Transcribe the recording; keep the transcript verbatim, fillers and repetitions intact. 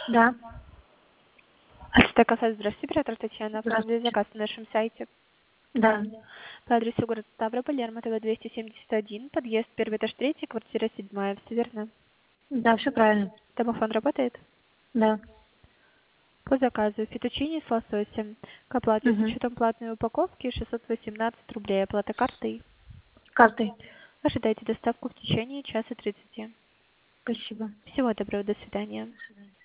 Да. АСТ кафе, здравствуйте, оператор Татьяна. Оформили Здравствуйте. заказ на нашем сайте. Да. По адресу город Ставрополь, Лермонтова, двести семьдесят один, подъезд, первый этаж, третий, квартира седьмая, все верно? Да, все правильно. Домофон работает? Да. По заказу фетучини с лососем. К оплате с Угу. учетом платной упаковки шестьсот восемнадцать рублей. Оплата картой. Картой. Ожидайте доставку в течение часа тридцати. Спасибо. Всего доброго, до свидания. До свидания.